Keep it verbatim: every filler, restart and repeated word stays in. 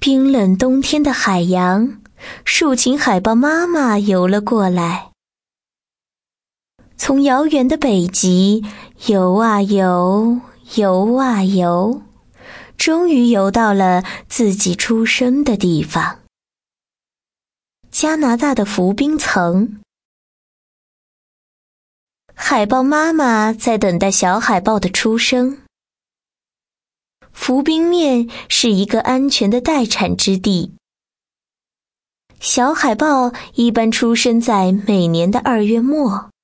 冰冷冬天的海洋，竖琴海豹妈妈游了过来。从遥远的北极游啊游，游啊游，终于游到了自己出生的地方——加拿大的浮冰层。海豹妈妈在等待小海豹的出生。浮冰面是一个安全的待产之地。小海豹一般出生在每年的二月末。